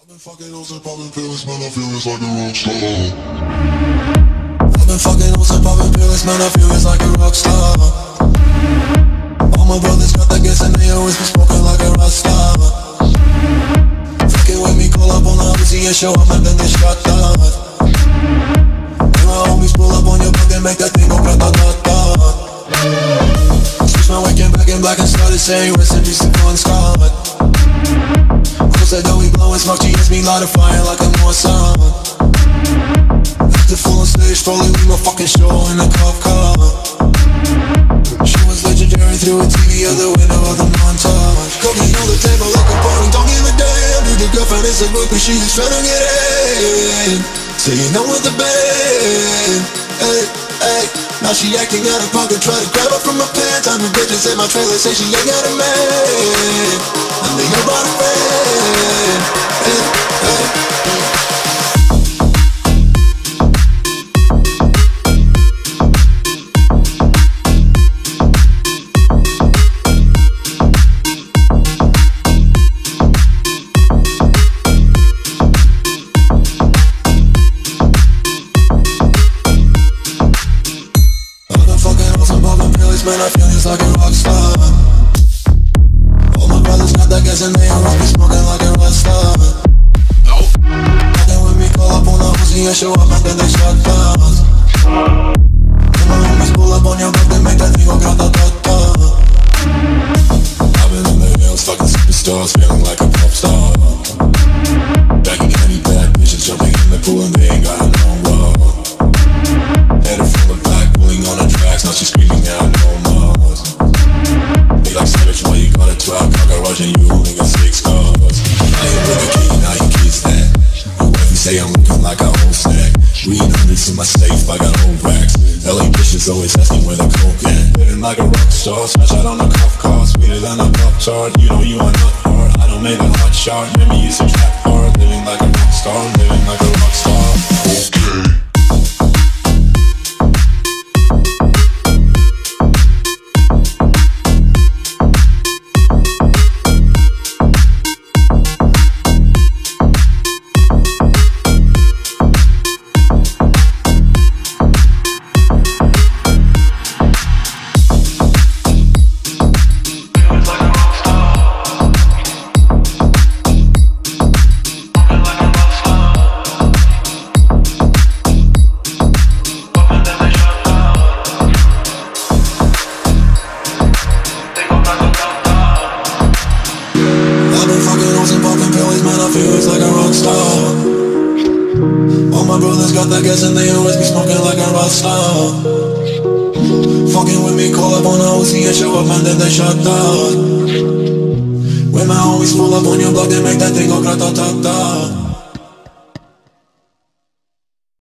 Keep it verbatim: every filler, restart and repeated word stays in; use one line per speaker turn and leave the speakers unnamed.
I've been fucking hoes and popping pills, man, I feel it's like a rock star. I've been fucking hoes and popping pills, man, I feel it's like a rock star. All my brothers got that gas and they always be smoking like a rock star. Fucking with me, call up on the Uzi and show up and then they shot down. And my homies pull up on your block and make that thing go grata-ta-ta. Switch my waking back in black and started saying rest in peace to Bon Scott. Said that we blowin' smoke, G S me light a fire like a Mossad. After full on stage, probably leave my fucking show in a cop car. She was legendary through a T V out the window of the montage. Cooking on the table like a party, don't give a damn. Dude, the girlfriend is a book, but she is tryna get in. Say you know with the band, hey, hey. Now she acting out of pocket, try to grab her from my pants. I'm a bitches in my trailer, say she ain't got a man. And they about a friend, hey, hey. Man, I feel just like a rock star. All my brothers got that gas and they all be smoking like a rock star. Nope. Fucking with me, call up on the Uzi and show up and then they shot down. And my homies pull up on your block, they make that thing go grata-ta-ta. I've been in the hills, fucking superstars, feeling like a pop star. Back in any bad bitches jumping in the pool and they ain't got no love. Head full of black, pulling on the tracks, now she's screaming out no more. They like savage, why you got a twelve car garage and you only got six cars. I ain't with a key, now you kiss that. Your wife say I'm looking like a whole snack. Read hundreds in my safe, I got whole racks. L A bitches always asking where the coke at. Living like a rock star, smash out on the cuff car. Sweeter than a pop chart, you know you are not hard. I don't make a hot shot, maybe you some trap hard. Living like a rock star, living like a rock star. Okay. All my brothers got that gas and they always be smoking like a rock star. Fucking with me, call up on the Uzi and show up and then they shot down. When my homies pull up on your block, they make that thing go grata-ta-ta.